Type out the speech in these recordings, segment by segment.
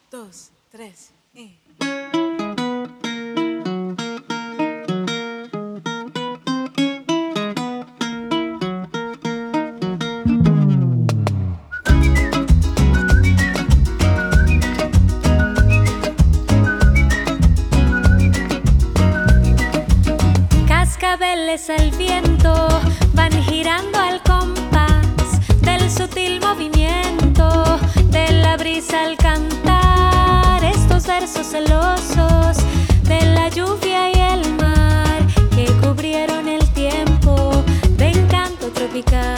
dos, tres y... Cascabeles al viento van girando al compás del sutil movimiento de la brisa al cantar estos versos celosos de la lluvia y el mar que cubrieron el tiempo de encanto tropical.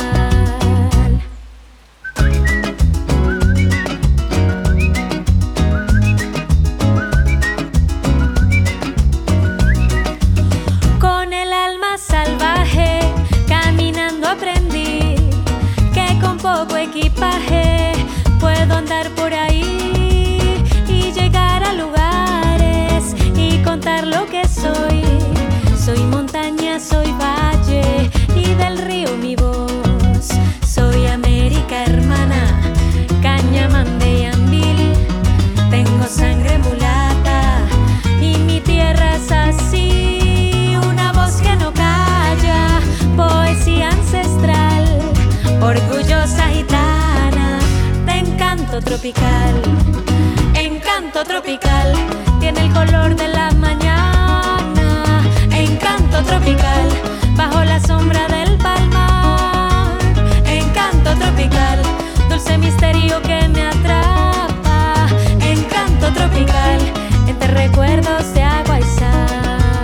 Salvaje, caminando aprendí que con poco equipaje puedo andar por ahí y llegar a lugares y contar lo que soy. Soy montaña, soy valle y del río mi voz. Soy América hermana, Cañamande y Ambil. Tengo sangre mulata y mi tierra es así. Poesía ancestral, orgullosa gitana, de encanto tropical. Encanto tropical, tiene el color de la mañana. Encanto tropical, bajo la sombra del palmar. Encanto tropical, dulce misterio que me atrapa. Encanto tropical, entre recuerdos de agua y sal.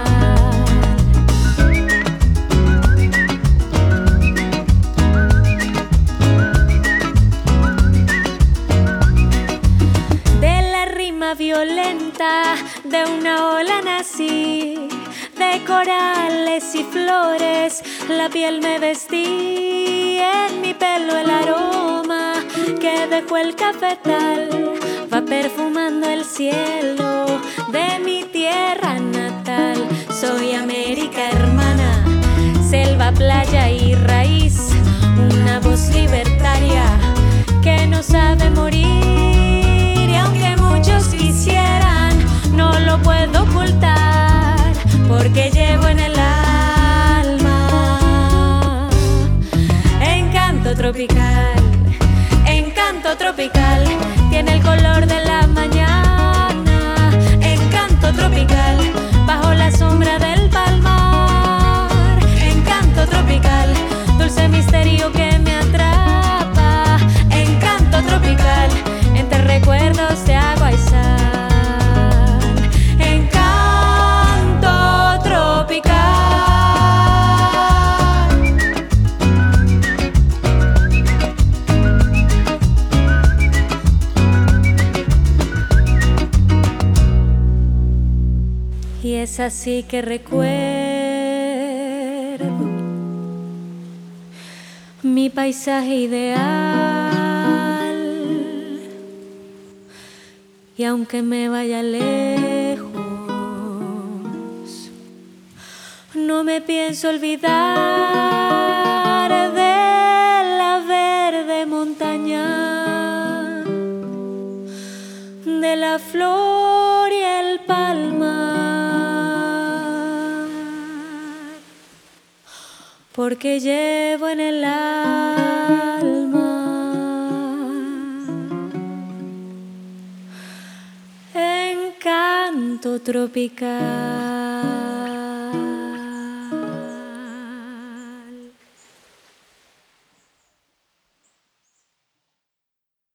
Violenta de una ola nací, de corales y flores la piel me vestí, en mi pelo el aroma que dejó el cafetal va perfumando el cielo de mi tierra natal. Soy América hermana, selva, playa y raíz, una voz libertaria que no sabe morir, y aunque muchos quisieran, no lo puedo ocultar, porque llevo en el alma encanto tropical. Encanto tropical, tiene el color de la mañana. Encanto tropical, bajo la sombra del palmar. Encanto tropical, dulce misterio que me atrapa. Encanto tropical, entre recuerdos de agua y sal. Encanto tropical. Y es así que recuerdo mi paisaje ideal. Y aunque me vaya lejos, no me pienso olvidar de la verde montaña, de la flor y el palmar, porque llevo en el alma encanto tropical.